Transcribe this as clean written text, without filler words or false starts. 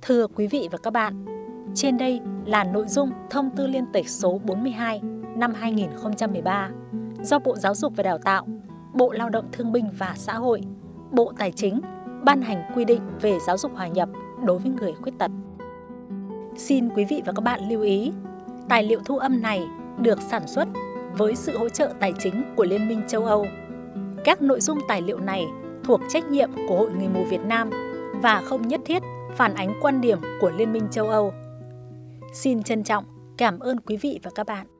Thưa quý vị và các bạn, trên đây là nội dung thông tư liên tịch số 42 năm 2013 do Bộ Giáo dục và Đào tạo, Bộ Lao động Thương binh và Xã hội, Bộ Tài chính ban hành quy định về giáo dục hòa nhập đối với người khuyết tật. Xin quý vị và các bạn lưu ý, tài liệu thu âm này được sản xuất với sự hỗ trợ tài chính của Liên minh châu Âu. Các nội dung tài liệu này thuộc trách nhiệm của Hội Người mù Việt Nam và không nhất thiết phản ánh quan điểm của Liên minh châu Âu. Xin trân trọng cảm ơn quý vị và các bạn.